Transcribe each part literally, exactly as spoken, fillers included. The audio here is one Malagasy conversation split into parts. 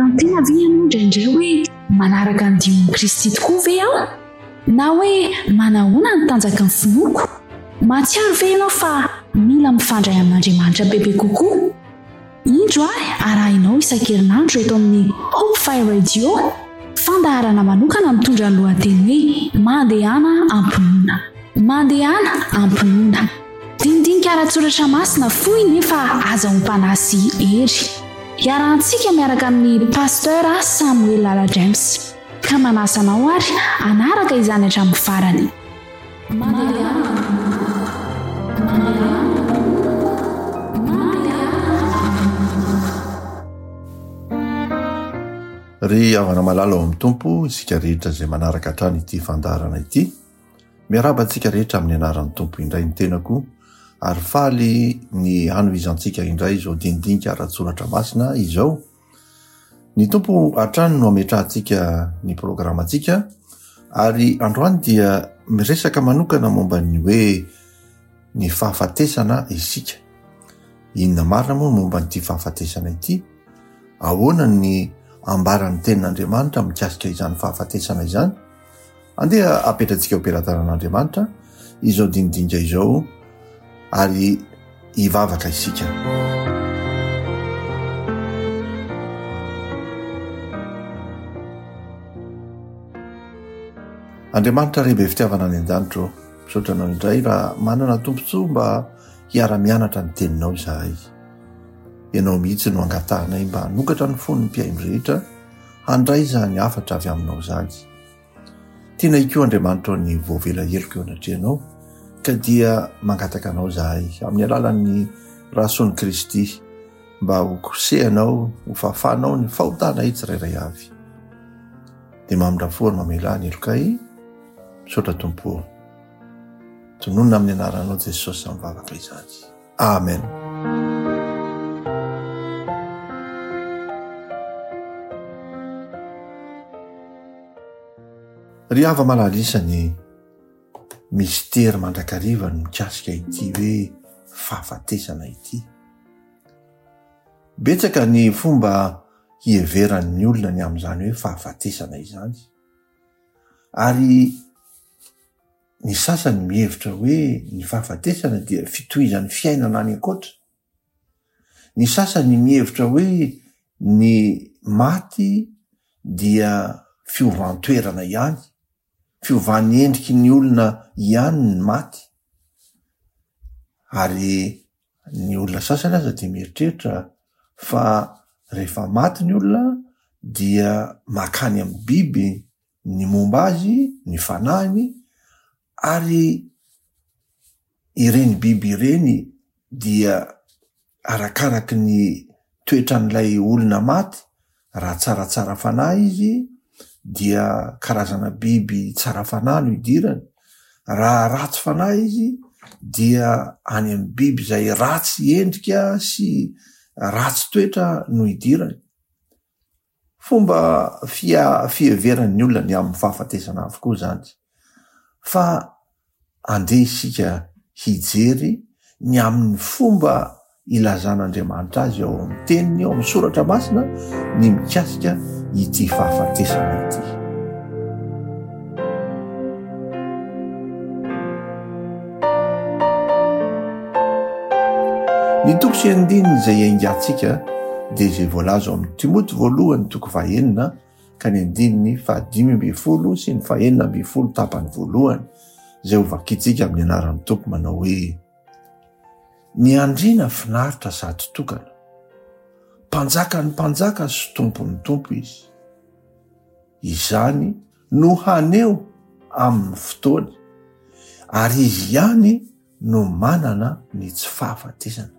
tena ve ianao indraindray hoe manaraka ny dion'ny Kristy tokoa ve aho na hoe manahoana ny tanjaka ny finoako? Matsiaro ve ianao fa mila mifandray amin'Andriamanitra bebe kokoa? Indro ahy arahinao isan-kerinandro eto amin'ny Hope Fire Radio, fandaharana manokana mitondra ny lohateny hoe mandehana ampinoana, mandehana ampinoana. Dindinika ara-tsoratra masina fohy nefa aza hompanasy hery. Iarahantsika miaraka amin'ny pasteur Samuel Lala James, ka manasanao ary anaraka izany hatramin'ny farany. Mandehana ry avana malala ao amin'ny tompo isika rehetra izay manaraka hatrany ity fandarana ity. Miaraba antsika rehetra amin'ny anaran'ny tompo indray ny tenako, ary faly ny hanovizantsika indray izao dindinika ara-tsoratra masina izao. Ny tompo hatrany no ametrahantsika ny programantsika, ary androany dia miresaka manokana momba ny hoe ny fahafatesana isika. Inona marina moa momba nyity fahafatesana ity? Ahoana ny ambaran'ny tenin'Andriamanitra mikasika izany fahafatesana izany? Andeha apetratsika operantanan'Andriamanitra izao dindinika izao ary hivavaka isika. Andriamanitra rebe fitiavana any an-danitro, misaotra anao indray raha manana tompontsoa mba hiara-mianatra ny teninao zahay. Ianao mihitsy no angatahanay mba hanokatra ny fon'ny mpiaino rehetra handraiza ny hafatra avy aminao zany. Tiana ikoa Andriamanitra ny voavela heloka eo anatrehanao, ka dia mangataka anao zahay amin'ny alalan'ny rason'i Kristy mba ho kosehanao, ho fafanao ny fahotana itsy rairay avy. Dia mamindrafoana mamela ny elokay, misaotra tompo. Tononona amin'ny anaranao Jesosy mivavaka izany. Amen. Ry hava malalisany mistera mandrakariva no mikasika ity hoe fahafatesana ity. Betsaka ny fomba hieveran'ny olona ny amin'izany hoe fahafatesana izany. Ary ny sasany mihevitra hoe ny fahafatesana dia fitohizan'ny fiainana any ankoatra. Ny sasany mihevitra hoe ny maty dia fiovan-toerana ihany, fiovan'ny endriky ny olona ihany ny maty. Ary ny olona sasany aza dia mieritreritra fa rehefa maty ny olona dia makany amin'ny biby ny momba azy, ny fanahiny, ary ireny biby ireny dia arakaraky ny toetran'ilay olona maty, raha tsaratsara fanahy izy dia karazana biby tsara fanahy no idirany, raha ratsy fanahy izy dia any amin'ny biby izay ratsy endrika sy ratsy toetra no idirany. Fomba fia fieveran'ny olona ny amin'ny fahafatesana avokoa zany. Fa andeha isika hijery ny amin'ny fomba ilazan'Andriamanitra azy ao amin'ny teniny, ao amin'ny soratra masina, ny mikasika ity fahafatesana ity. Ny toko sy andininy izay aingatsika dia izay voalaza ao amin'ny Timoty voalohany toko fahaenina ka ny andininy fahadimy amby folo sy ny fahaenina amby folo tapany voalohany, izay ho vakitsika amin'ny anaran'ny tompo manao hoe: ny andriana finaritra sady tokana, mpanjaka ny mpanjaka sy tompony tompo izy. Izany no haneo amin'ny fotoany, ary izy ihany no manana ny tsy fahafatesana.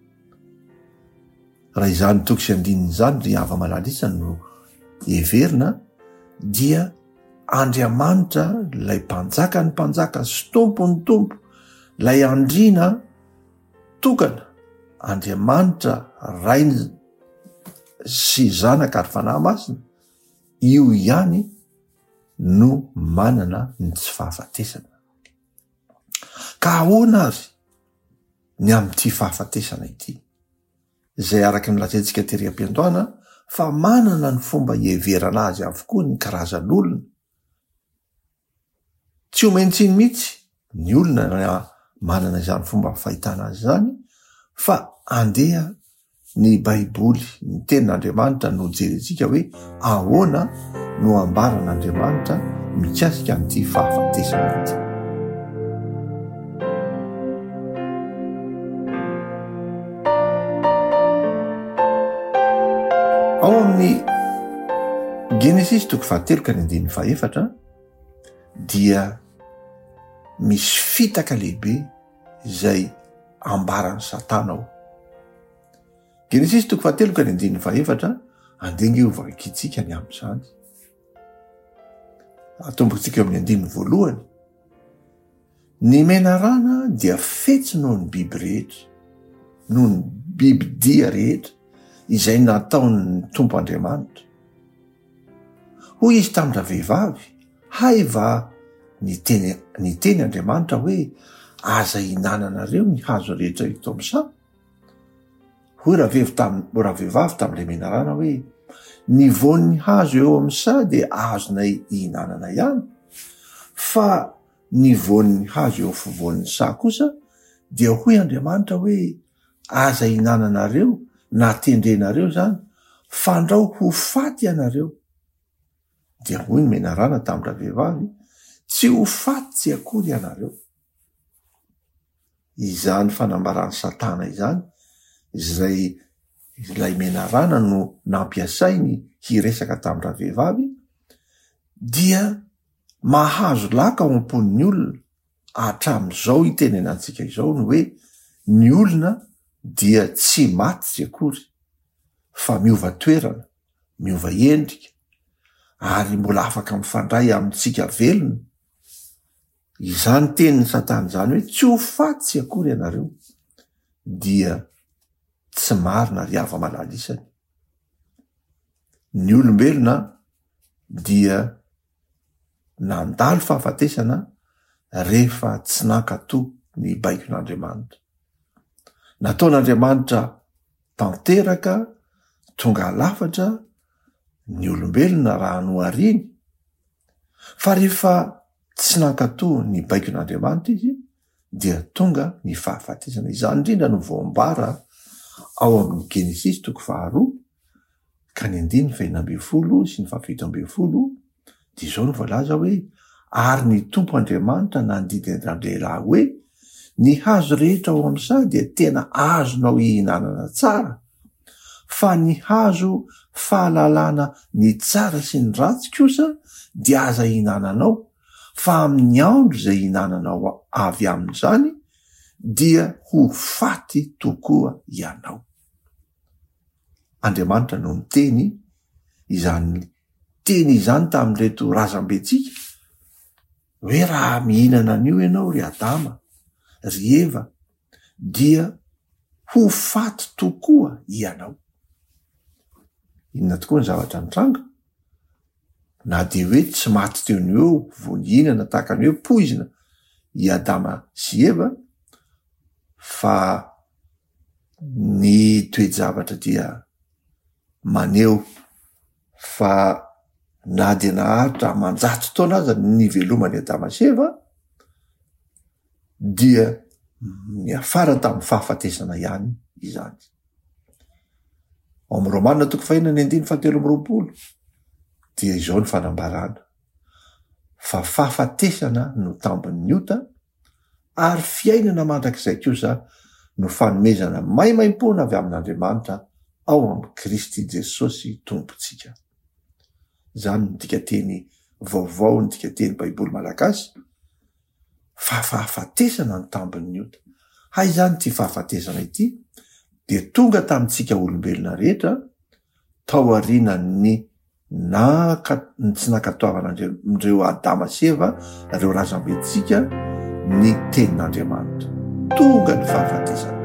Raha izany toko sy andininy izany ry hava malalisany no heverina, dia Andriamanitra lay mpanjaka ny mpanjaka sy tompony tompo, lay andriana tokana, Andriamanitra ray sy zanaka ary fanahy masina, io ihany no manana ny tsy fahafatesana. Ka ahoana ary ny amin'ity fahafatesana ity, izay araky ny lazaintsika tery am-piandohana fa manana ny fomba hieverana azy avokoa ny karazan'olona. Tsy ho maintsiny mihitsy ny olona na manana izany fomba fahitana azy zany, fa andeha ny baiboly, ny tenin'Andriamanitra no jerentsika hoe ahoana no ambaran'Andriamanitra mikasika an'ity fahafatesana ity. Ao amin'ny Genesis toko fahatelo ka ny andiny fahaefatra dia misy fitaka lehibe izay ambaran'ny Satana ao. Genesis toko fahatelo ka ny andiny fahaefatra andengy ovakitsika ny amin'izany. Atombotsika amin'ny andiny voalohany. Ny menarana dia fetsy noho ny biby rehetra, noho ny biby dia rehetra izay nataon'ny Tompo Andriamanitra. Hoy izy tamin'ra vehivavy, haiva ny teny ny teny Andriamanitra hoe aza hinananareo ny hazo rehetra eto amin'ny sambo. Hoy raha vehivavy tamin'ilay menarana hoe ny voan'ny hazo eo amin'ny sa dia azonay hinanana ihany, fa ny voan'ny hazo eo afovoan'ny sa kosa dia hoy Andriamanitra hoe aza hinananareo na tendrenareo zany, fandrao ho faty ianareo. Dia hoy ny menarana tamin'ra vehivavy, tsy ho faty tsy akory ianareo. Izany fanambaran'ny Satana izany izay ilay menarana no nampiasainy hiresaka tamin'ra vehivavy, dia mahazo laka ao am-pon'ny olona hatramin'izao itenenantsika izao no hoe ny olona dia tsy maty tsy akory, fa miova toerana, miova endrika, ary mbola afaka mifandray amintsika velona. Izany tenin'ny Satana zany hoe tsy ho faty tsy akory ianareo, dia tsy marina ry hava malalisany. Ny olombelona dia nandalo fahafatesana rehefa tsy nankatoa ny baikon'Andriamanitra. Nataon'Andriamanitra tanteraka tonga lafatra ny olombelona raha nohariny, fa rehefa tsy nankatoa ny baikon'Andriamanitra izy dia tonga ny fahafatesana. Izany indrindra no voambara ao amin'ny Genesis toko faharoa ka ny andiny faenina ambin'ny folo sy ny fahafito ambin'ny folo, dia izao no voalaza hoe ary ny Tompo Andriamanitra nandidy an-drandelahy hoe ny hazo rehetra ao amin'ny sa dia tena azonao hihinanana tsara, fa ny hazo fahalalana ny tsara sy ny ratsy kosa dia aza hinananao, fa amin'ny andro izay hinananao avy amin'izany dia ho faty tokoa ianao. Andriamanitra no miteny izany teny izany tamin'reto razambetsika hoe raha mihinana an'io ianao ry Adama, ry Eva, dia ho faty tokoa ianao. Inona tokoa ny zavatra nitranga? Na dia hoe tsy maty teo ny eo vo nihinana tahaka ny hoe poizina i Adama sy Eva, fa ny toe-javatra dia maneo fa na dia naharitra manjatso taona aza ny velomany Adama sy Eva, dia ny afara tamin'ny fahafatesana ihany izany. Ao amin'ny Romanina toko fahenina ny andiny fahatelo amby roapolo dia izao ny fanambarana, fa fahafatesana no tambon'ny ota, ary fiainana mandrakizay kosa no fanomezana maimaim-pona avy amin'Andriamanitra ao amin'ny Kristy Jesosy tompontsika. Zany ny dikateny vaovao, ny dikateny baiboly malagasy, fa fahafatesana no tambon'ny ota. Hay zany ty fahafatesana ity dia tonga tamintsika olombelona rehetra tao aorian'ny naka ny tsy nankatoavan'ireo Adama sy Eva, ireo razambetsika, ny tenin'Andriamanitra. Tonga ny fahafatesana.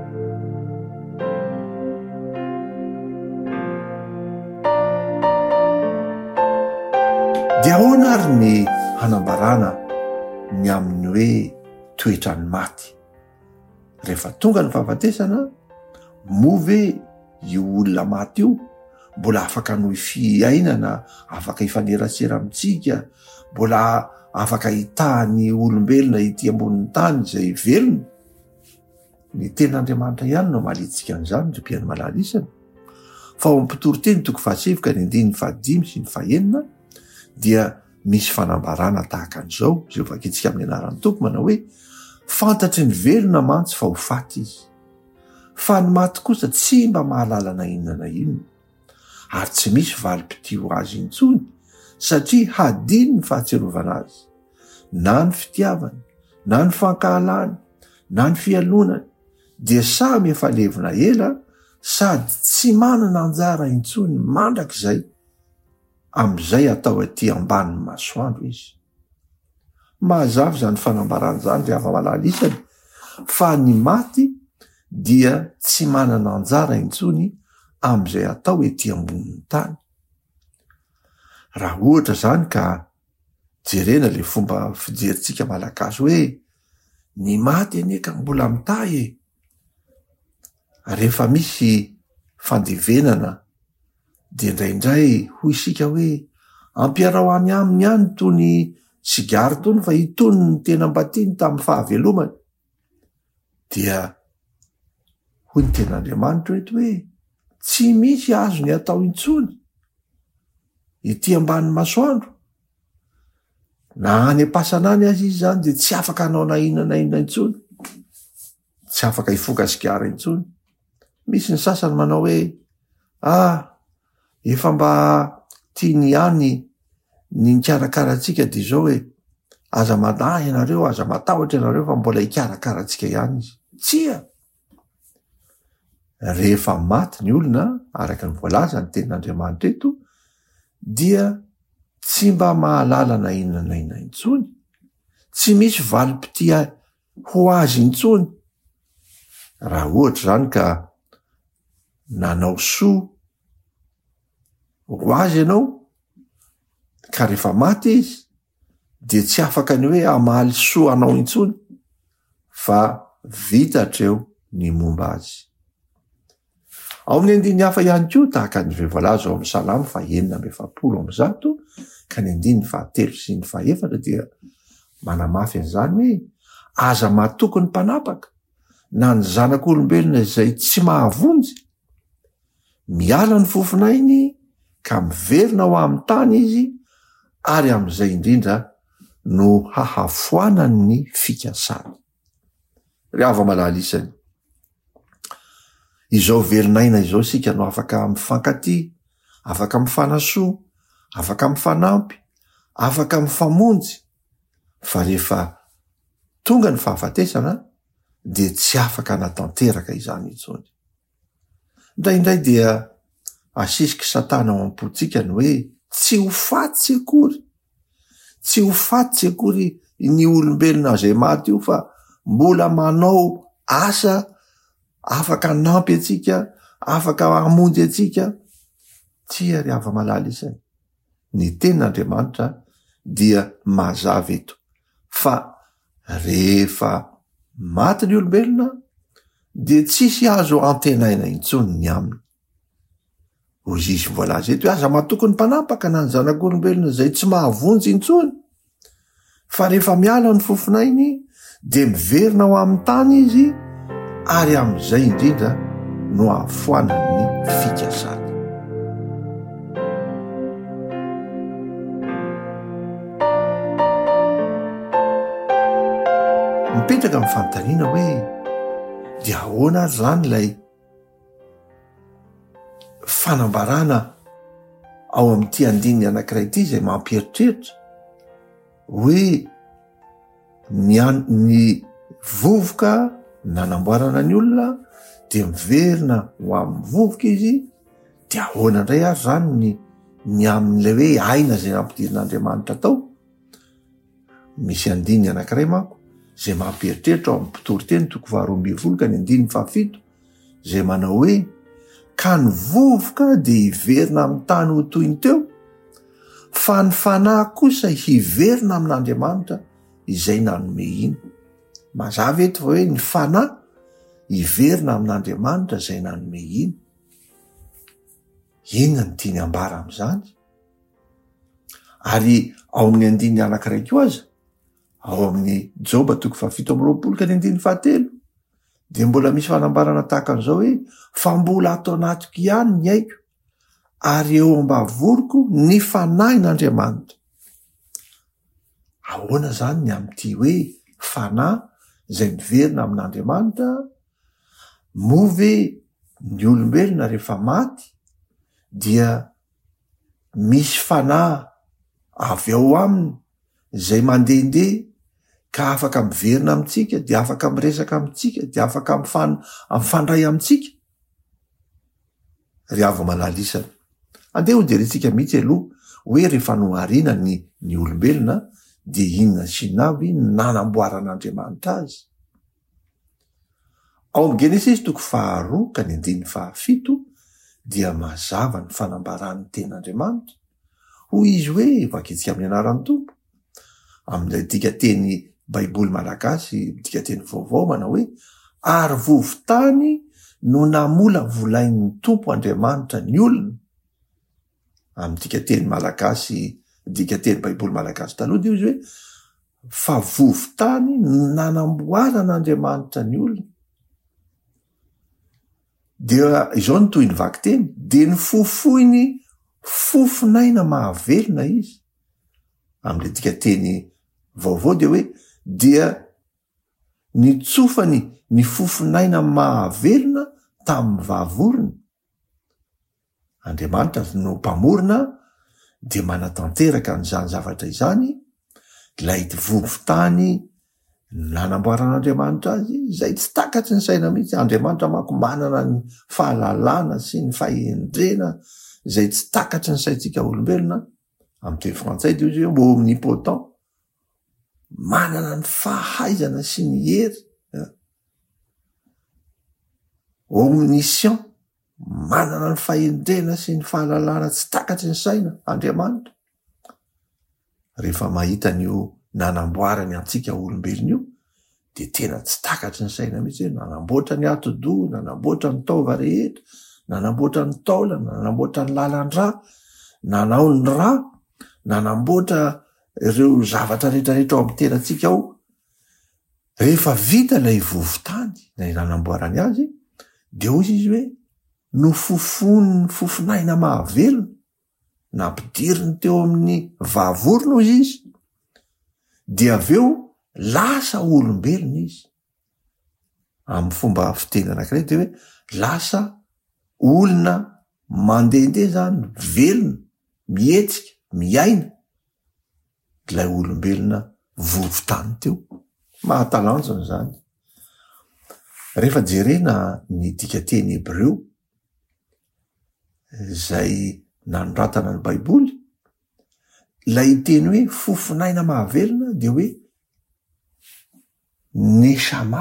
Dia ahoana ary ny hanambarana ny amin'ny hoe toetra ny maty? Rehefa tonga ny fahafatesana, move io olona maty io mbola afaka noho fiainana, afaka hifanerasera amitsika, mbola afaka hitahany olombelona ity ambonin'ny tany zay velona. Ny ten'Andriamanitra ihany no malitsika an'izany ry mpiaino malala isany. Fa ao ampitoro teny toko fahasivy ka ny andiny ny fahadimy sy ny fahenina dia misy fanambarana tahaka an'izao zay vakitsika amin'ny anaran'ny tompo manao hoe fantatry ny velona mantsy fa ho faty izy, fa ny maty kosa tsy mba mahalala na inona na inona, ary tsy misy valim-pitio azy intsony satria hadiny ny fahatserovana azy, na ny fitiavany, na ny fankahalany, na ny fialonany, dia samy efa levona ela sady tsy manana anjara intsony mandrakizay am'izay atao aty ambanin'ny masoandro izy. Mahazavy zany fanambarana zany ry hava-malala isany fa ny maty dia tsy manana anjara intsony am'izay atao ety ambonin'ny tany. Raha ohatra zany ka jerena le fomba fijerintsika malagasy hoe ny maty aneka mbola mitay e. Rehefa misy fandevenana dia indraindray hoy isika hoe ampiarao any aminy ihany tony sigary tony fa itony ny tena mbatiny tamin'ny fahavelomany. Dia hoy ny ten'Andriamanitra eto hoe tsy misy azo ny atao intsony ity ambanin'ny masoandro, na any am-pasanany azy izy zany dia tsy afaka hanao na inona na inona intsony, tsy afaka hifoka sigara intsony. Misy ny sasany manao hoe ah efa mba tiany ihany ny nikarakaratsika dia zao hoe aza manahy ianareo, aza matahotra ianareo fa mbola hikarakaratsika ihany izy. Tsia! Rehefa maty ny olona araka ny voalaza ny tenin'Andriamanitra eto dia tsy mba mahalala na inona na inona intsony, tsy misy valim-pitia ho azy intsony. Raha ohatra zany ka nanao soa ho azy ianao ka rehefa maty izy dia tsy afaka ny hoe hamaly soa anao intsony, fa vitatreo ny momba azy. Ao amin'ny andiny hafa ihany koa tahaka ny voalaza ao amin'ny Salamo fahaenina amby efapolo amby zato ka ny andiny ny fahatelo sy ny fahaefatra dia manamafy an'izany hoe aza mahatoky ny mpanapaka na ny zanak'olombelona izay tsy mahavonjy, miala ny fofinainy ka miverina ao amin'ny tany izy, ary am'izay indrindra no hahafoanany ny fikasany. Ry hava-malala isany, izao verinaina izao sika no afaka mifankaty, afaka mifanasoa, afaka mifanampy, afaka mifamonjy, fa rehefa tonga ny fahafatesana dia tsy afaka natanteraka izany intsony. Indraindray dia asisiky Satana ao am-potsika ny hoe tsy ho faty tsy akory, tsy ho faty tsy akory ny olombelona zay maty io, fa mbola manao asa afaka nampy atsika, afaka hamonjy atsika. Tsia ry hava-malala isany, ny tenin'Andriamanitra dia mazava eto fa rehefa maty ny olombelona dia tsisy azo antenaina intsony ny aminy. Hoy izy voalaza eto hoe aza mahatoky ny mpanapaka na ny zanak'olombelona izay tsy mahavonjy intsony, fa rehefa miala ny fofinainy dia miverina ao amin'ny tany izy, ary am'izay indrindra no hahafoanany ny fikasany. Mipetraka amin'ny fanontaniana hoe dia ahoana ary zany ilay fanambarana ao amin'ity andininy anankiray ity izay mampieritreritra hoe ny, ny vovoka nanamboarana ny olona dia miverina ho amin'ny vovoka izy, dia ahoana indray ary zany ny, ny amin'ilay hoe aina zay nampidirin'Andriamanitra tao. Misy andininy anankiray manko zay mampieritreritra ao amin'ny mpitoriteny toko faharoa ambin'ny folo ka ny andininy fahafito zay manao hoe ka ny vovoka dia hiverina amin'ny tany ho toyny teo, fa ny fanahy kosa hiverina amin'Andriamanitra izay nanome iny. Mazava eto fa hoe ny fanahy hiverina amin'Andriamanitra izay nanome iny. inona ny tiany ambara am'izany? Ary ao amin'ny andiny anankiraiky io aza, ao amin'ny Joba toko fafito amby roapolo ka ny andiny fahatelo, de mbola misy fanambarana tahaka an'izao hoe fa mbola ato anatiko ihany ny aiko, ary eo am-bavoriko ny fanahy n'Andriamanitra. Ahoana zany ny am'ty hoe fanahy zay miverina amin'Andriamanitra? Move ny olombelona rehefa maty dia misy fanahy avy ao aminy zay mandehandeha ka afaka miverina amitsika, de afaka miresaka amitsika, de afaka mifan- mifandray amitsika. Ry avo malalisana, andeha ho jerentsika mihitsy aloha hoe rehefa noharina ny, ny olombelona de inona sy inona avy nanamboaran'Andriamanitra azy. Ao amin'ny Genesis toko faharoa ka ny andiny fahafito dia mazava ny fanambarany ten'Andriamanitra hoy izy hoe, vakitsika amin'ny anaran'ny Tompo amin'ilay dika teny baiboly malagasy, dika teny vaovao manao hoe ary vovotany no namola volain'ny Tompo Andriamanitra ny olona. Amin'ny dika teny malagasy, dika teny baiboly malagasy taloha dia izy hoe fa vovotany nanamboaran'Andriamanitra ny olona. Dia izao ny toy ny vaky teny, de ny fofoiny fofinaina mahavelona izy. Amin'le dika teny vaovao dia hoe dia nitsofany ny fofinaina mahavelona tamin'ny vavorona. Andriamanitra no mpamorona de manatanteraka an'izany zavatra izany, ilay vovotany nanamboaran'Andriamanitra azy, zay tsy takatry ny saina mihitsy. Andriamanitra manko manana ny fahalalana sy ny fahendrena zay tsy takatry ny saitsika olombelona. Amin'ny teny frantsay dia izy hoe omnipotent, manana ny fahaizana sy ny hery. Omniscient, manana ny fahendrena sy ny fahalalana tsy takatry ny saina Andriamanitra. Rehefa mahita an'io nanamboarany antsika olombelona io, de tena tsy takatry ny saina mihitsy hoe nanamboatra ny ati-doha, nanamboatra ny taova rehetra, nanamboatra ny taolana, nanamboatra ny lalan-drà, nanao ny rà, nanamboatra ireo zavatra rehetrarehetra ao amin'ny tenantsika ao. Rehefa vita ilay vovotany nay nanamboarany azy, de hoy izy hoe no fofony ny fofinaina mahavelona, nampidiriny teo amin'ny vavorona hoy izy, de aveo lasa olombelona izy. Amin'ny fomba fiteny anankiray de hoe lasa olona mandehandeha zany, velona, mihetsika, miaina, ilay olombelona vovotany teo. Mahatalanjona zany. Rehefa jerena ny dika teny Hebreo zay nanoratana ny baiboly, ilay teny hoe fofinaina mahavelona de hoe neshama.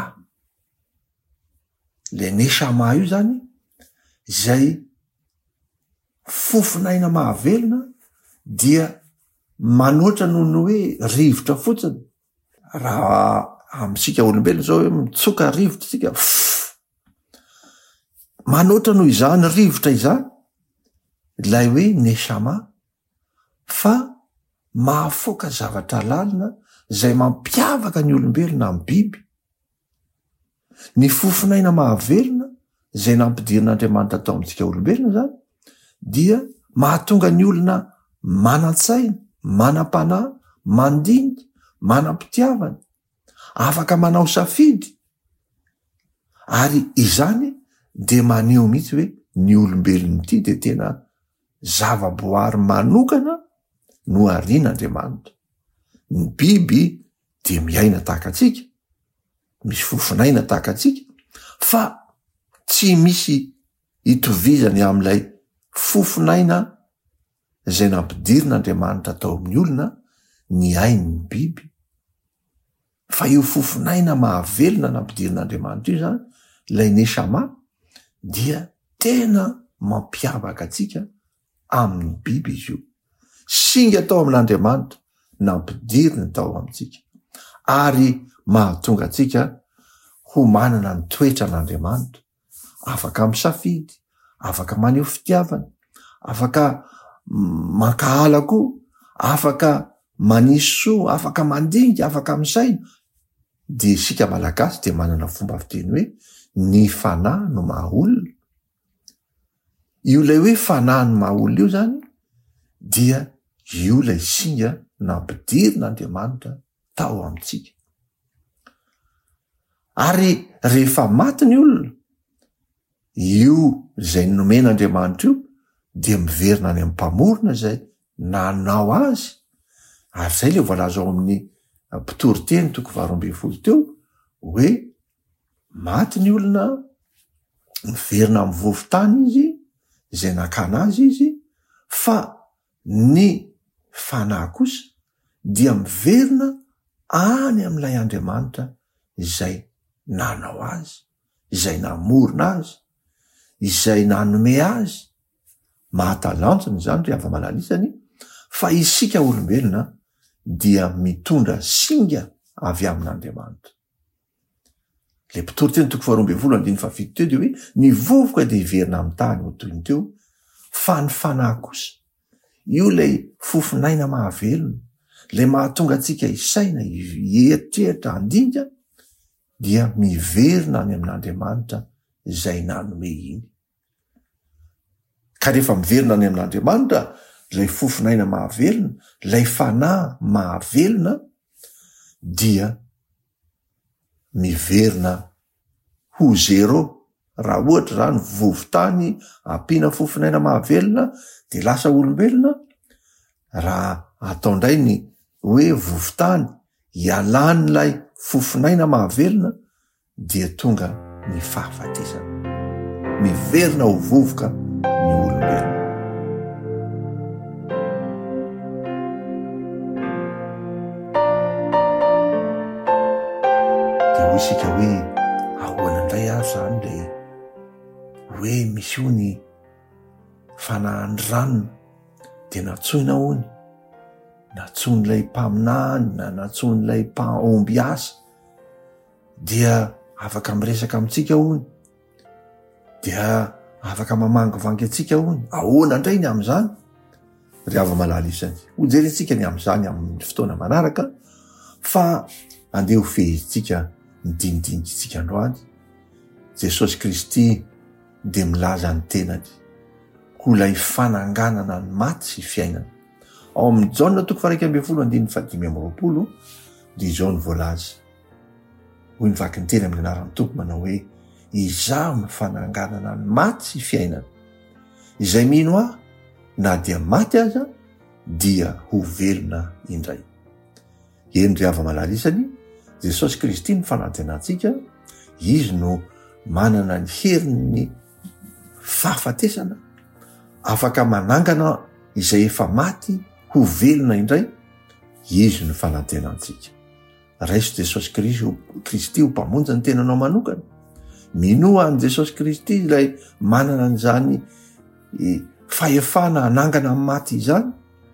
Le neshama io zany zay fofinaina mahavelona dia manoatra noho ny hoe rivotra fotsiny. Raha amitsika olombelona zao hoe mitsoka rivotra tsika, manoatra noho izany rivotra izany ilay hoe neshama, fa mahafoaka zavatra lalina zay mampiavaka ny olombelona amin'ny biby. Ny fofinaina mahavelona zay nampidirin'Andriamanitra tao amintsika olombelona zany dia mahatonga ny olona manan-tsaina, manam-panahy, mandinika, manam-pitiavana, afaka manao safidy. Ary izany de maneho mihitsy hoe ny olombelona ity de tena zava-boary manokana no arian'Andriamanitra. Ny biby de miaina tahaka atsika, misy fofinaina tahaka atsika, fa tsy misy itovizany amin'ilay fofinaina zay nampidirin'Andriamanitra tao amin'ny olona ny ain'ny biby. Fa io fofinaina mahavelona nampidirin'Andriamanitra io zany, ilay neshama, dia tena mampiavaka atsika amin'ny biby izy io. Singa tao amin'Andriamanitra nampidiriny tao amintsika, ary mahatonga atsika ho manana ny toetra n'Andriamanitra, afaka misafidy, afaka maneho fitiavana, afaka mankahala koa, afaka manisy soa, afaka mandinika, afaka misaina. De isika malagasy de manana fomba fiteny hoe ny fanahy no maha olona. Io lay hoe fanahy no maha olona io zany dia io lay singa nampidirina tao amitsika. Ary rehefa maty ny olona, io zay nomen'Andriamanitra io dia miverina any amin'ny mpamorona zay nanao azy. Ary zay le voalaza ao amin'ny mpitoroteny toko valo ambin'ny folo teo hoe maty ny olona, miverina amin'ny vovotany izy zay nakana azy izy, fa ny fanahy kosa dia miverina any amin'ilay Andriamanitra izay nanao azy, izay namorona azy, izay nanome azy. Mahatalanjona zany ry hava-malalisany fa isika olombelona dia mitondra singa avy amin'Andriamanitra. Le mpitoroteny toko faharoa ambin'ny folo andiny fafito teo de hoe ny vovoka de hiverina amin'ny tany ho toy ny teo, fa ny fanahy kosa, io lay fofinaina mahavelona, le mahatonga antsika isaina, hieritreritra, handinika, dia miverina any amin'Andriamanitra izay nanome iny. Ka rehefa miverina any amin'Andriamanitra lay fofinaina mahavelona, lay fanahy mahavelona, dia miverina ho zero. Raha ohatra zany vovotany ampiana fofinaina mahavelona de lasa olombelona, raha atao ndray ny hoe vovotany ialan'ilay fofinaina mahavelona dia tonga ny fahafatesana, miverina ho vovoka ny olombelona. De ho isika hoe ahoana indray azy zany le hoe misy io ny fanahany ranona de natsoina hony, natson'ilay mpaminany na natson'ilay mpaomby asa dia afaka miresaka amitsika hony, dia afaka mamangivangy atsika hony. Ahoana indray ny am'izany? Ry hava-malalisany ho jerentsika ny am'izany amin'ny fotoana manaraka, fa andeha ho fehintsika ny dinidinitsika androany. Jesosy Kristy de milaza ny tenany ho lay fananganana ny maty sy fiainana. Ao amin'ny Jaona toko faha ambin'ny folo andiny fadimy amby roapolo dia izao ny voalaza. Hoy nivaky ny teny amin'ny anaran'ny Tompo manao hoe izaho ny fananganana ny maty sy fiainana. Izay mino aho na dia maty aza dia ho velona indray. Eny ry hava-malalisany, Jesosy Kristy ny fanantenantsika, izy no manana ny heriny fahafatesana, afaka manangana izay efa maty ho velona indray. Izy no fanantenantsika. Raiso Jesosy Kristy ho mpamonjy ny tenanao manokana. Minoa an' Jesosy Kristy ilay manana an'izany fahefana hanangana amin'ny maty izany.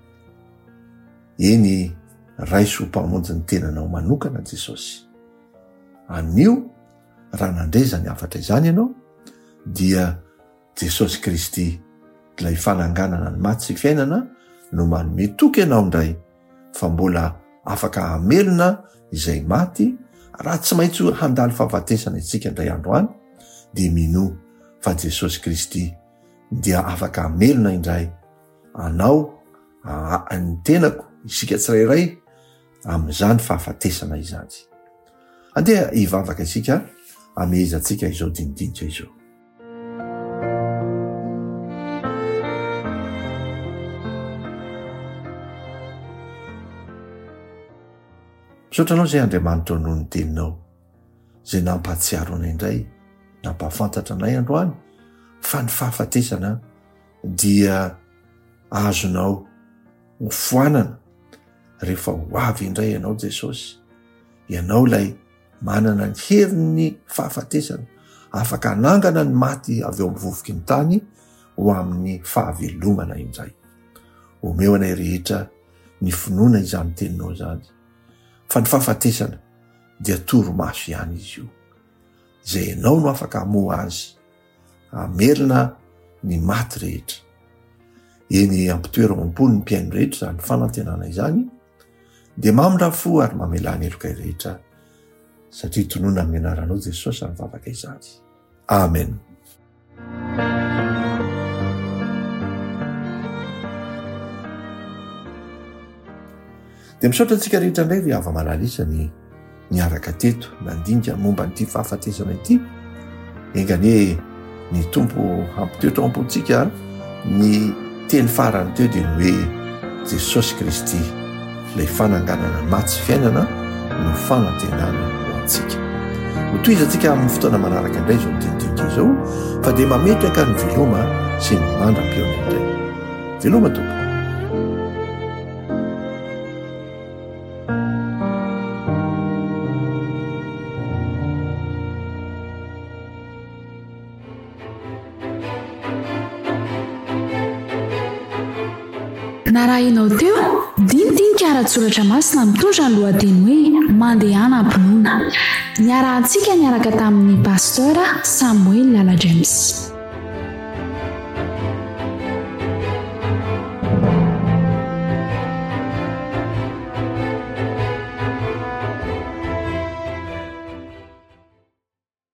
Eny raiso ho mpamonjy ny tenanao manokana Jesosy. Anio raha nandrezany afatra izany ianao dia Jesosy Kristy ilay fananganana ny maty sy fiainana no manome toky ianao indray fa mbola afaka hamelona izay maty, raha tsy maintsy handalo fahafatesana isika indray androany, dia mino fa Jesosy Kristy dia afaka hamelona indray anao, ny tenako, isika tsirairay amin'izany fahafatesana izany. Andeha hivavaka isika amehezantsika izao dinidinitra izao. Misaotranao zay Andriamanitra noho ny teninao zay nampahatsiaro anay indray, nampahafantatra anay androany fa ny fahafatesana dia azonao hofoanana rehefa ho avy indray ianao Jesosy. Ianao lay manana ny heriny fahafatesana, afaka hanangana ny maty avy eo amin'ny vovoky ny tany ho amin'ny fahavelomana indray. Omeo anay rehetra ny finoana izany teninao zany, fa ny fahafatesana dia toromaso ihany izy io, zay ianao no afaka hamoa azy, hamerina ny maty rehetra. eny ampitoera mampoly ny mpiaino rehetra zany fanantenana izany dia mamindra fo ary mamelany elokay rehetra satria tonoana amin'ny anaranao Jesosy ny vavaka izany. Amen. Dia misaotra antsika rehetra indray ry hava-malala isany niaraka teto nandinika momba nyity fahafatesana ity engane ny tompo hampitoetra ampontsika ny teny farany teo dia ny hoe Jesosy Kristy ilay fananganana matsy fiainana no fanantenana ho antsika. Ho toizantsika amin'ny fotoana manaraka indray izao nytenitika izao fa dia mametraka ny veloma sy ny mandram-peona indray. Veloma tompo. Narahinao teo dinidinika ara-tsoratra masina mitondra ny lohateny hoe mandehana ampinoana. Niarahantsika niaraka tamin'ny pasteur Samuel Lala James.